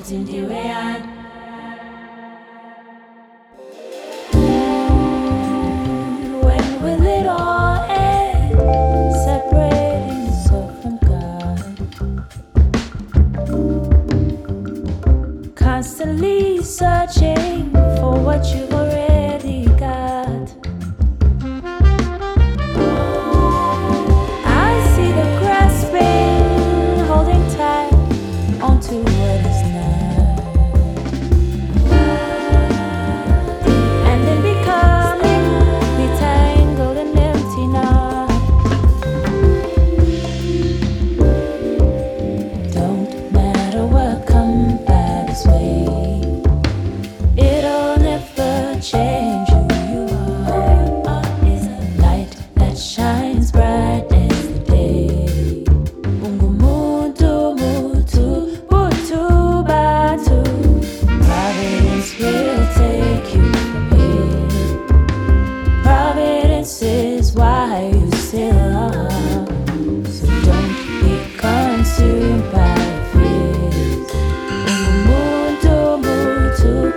When will it all end? Separating yourself from God. Constantly searching for what you've already got. I see the grasping, holding tight onto what is not. And then becoming the tangled and empty knot. Don't matter what comes by this way, it'll never change who you are. Is a light that shines bright as the day. Ungumuntu mutu butu batu. Providence will take you from here. Providence is why you still are. So don't be consumed by fears. Ungumuntu mutu.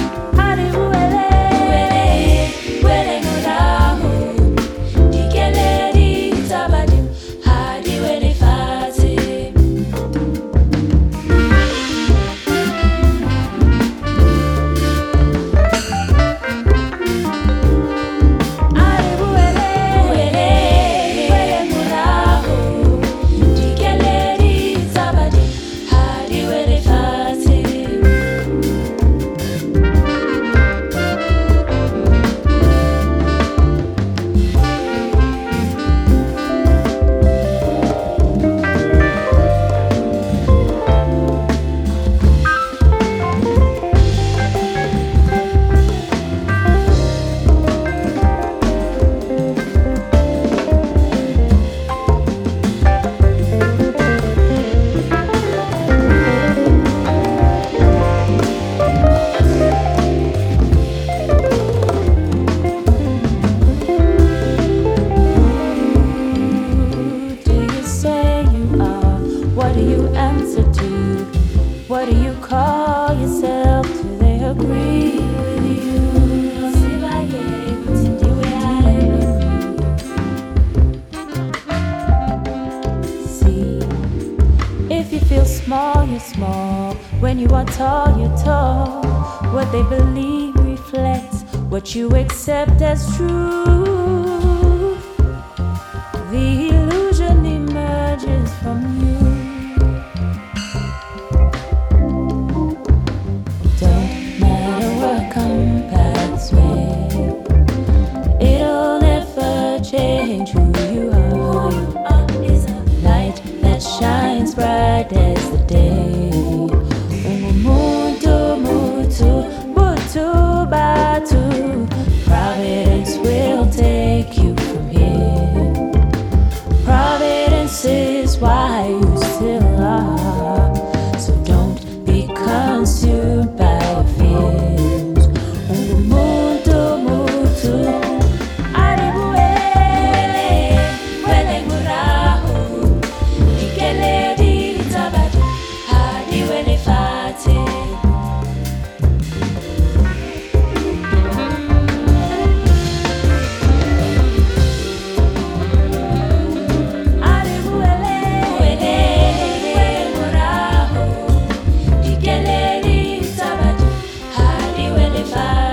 What do you answer to? What do you call yourself? Do they agree with you? See, if you feel small, you're small. When you are tall, you're tall. What they believe reflects what you accept as true. The illusion emerges from you. Don't matter what comes past way, it'll never change who you are. Who you are is a light that shines bright as the day. Umumuntu mutu butu batu. Providence will take you from here. Providence is why you still are. So don't be consumed by fears. Umumuntu mutu aribuele wele murahu dikele di tabati hadi wele fati. If